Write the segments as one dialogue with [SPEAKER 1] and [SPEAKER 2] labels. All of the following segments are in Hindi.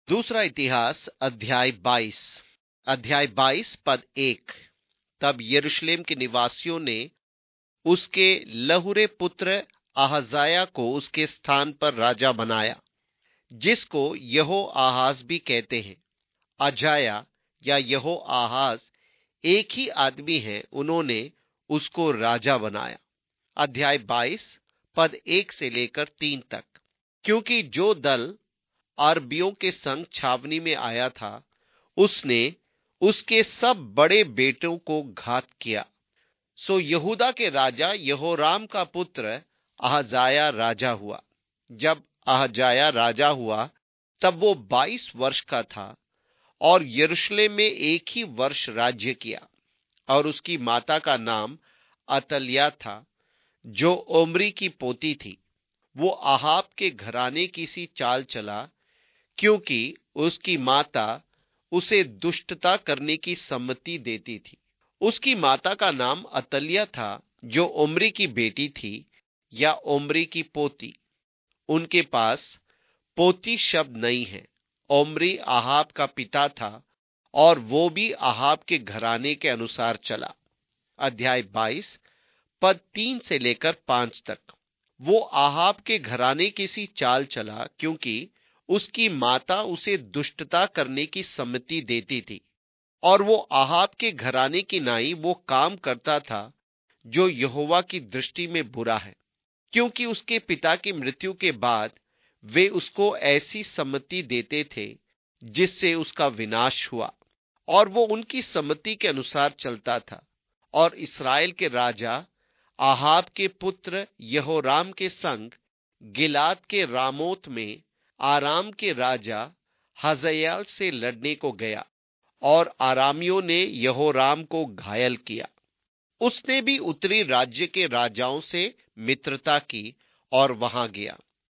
[SPEAKER 1] दूसरा इतिहास अध्याय 22 पद 1। तब यरूशलेम के निवासियों ने उसके लहुरे पुत्र अहजाया को उसके स्थान पर राजा बनाया, जिसको यहो आहाज भी कहते हैं। अजाया या यहो आहाज एक ही आदमी है, उन्होंने उसको राजा बनाया। अध्याय 22 पद 1 से लेकर 3 तक। क्योंकि जो दल अरबियों के संग छावनी में आया था, उसने उसके सब बड़े बेटों को घात किया। सो यहूदा के राजा यहोराम का पुत्र अहजाया राजा हुआ। जब अहजाया राजा हुआ तब वो 22 वर्ष का था और यरूशलेम में एक ही वर्ष राज्य किया। और उसकी माता का नाम अतल्याह था, जो ओम्री की पोती थी। वो आहाब के घराने की सी चाल चला, क्योंकि उसकी माता उसे दुष्टता करने की सम्मति देती थी। उसकी माता का नाम अतल्याह था, जो ओम्री की बेटी थी या ओम्री की पोती। उनके पास पोती शब्द नहीं है। ओम्री आहाब का पिता था और वो भी आहाब के घराने के अनुसार चला। अध्याय 22 पद 3 से लेकर 5 तक। वो आहाब के घराने की सी चाल चला, क्योंकि उसकी माता उसे दुष्टता करने की सम्मति देती थी। और वो आहाब के घराने की नाई वो काम करता था जो यहोवा की दृष्टि में बुरा है, क्योंकि उसके पिता की मृत्यु के बाद वे उसको ऐसी सम्मति देते थे जिससे उसका विनाश हुआ, और वो उनकी सम्मति के अनुसार चलता था। और इस्राएल के राजा आहाब के पुत्र यहोराम के संग गिलाद के रामोत में आराम के राजा हजाएल से लड़ने को गया, और आरामियों ने यहोराम को घायल किया। उसने भी उत्तरी राज्य के राजाओं से मित्रता की और वहां गया।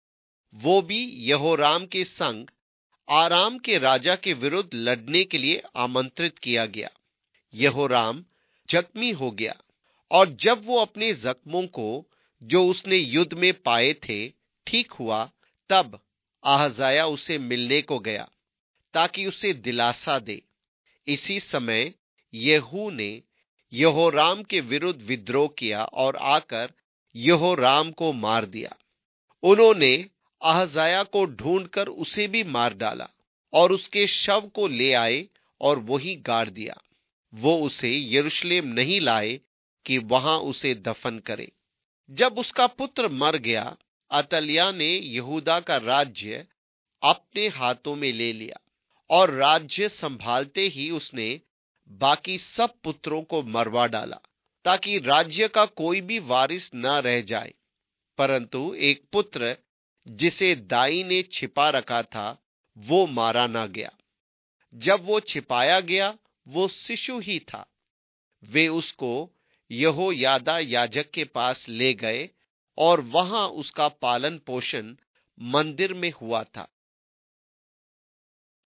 [SPEAKER 1] वो भी यहोराम के संग आराम के राजा के विरुद्ध लड़ने के लिए आमंत्रित किया गया। यहोराम जख्मी हो गया, और जब वो अपने जख्मों को जो उसने युद्ध में पाए थे ठीक हुआ, तब अहजाया उसे मिलने को गया ताकि उसे दिलासा दे। इसी समय येहू ने यहोराम के विरुद्ध विद्रोह किया और आकर यहोराम को मार दिया। उन्होंने अहजाया को ढूंढकर उसे भी मार डाला और उसके शव को ले आए और वहीं गाड़ दिया। वो उसे यरूशलेम नहीं लाए कि वहां उसे दफन करे। जब उसका पुत्र मर गया, अतल्याह ने यहूदा का राज्य अपने हाथों में ले लिया, और राज्य संभालते ही उसने बाकी सब पुत्रों को मरवा डाला, ताकि राज्य का कोई भी वारिस न रह जाए। परंतु एक पुत्र जिसे दाई ने छिपा रखा था, वो मारा ना गया। जब वो छिपाया गया, वो शिशु ही था। वे उसको यहोयादा याजक के पास ले गए और वहां उसका पालन पोषण मंदिर में हुआ था।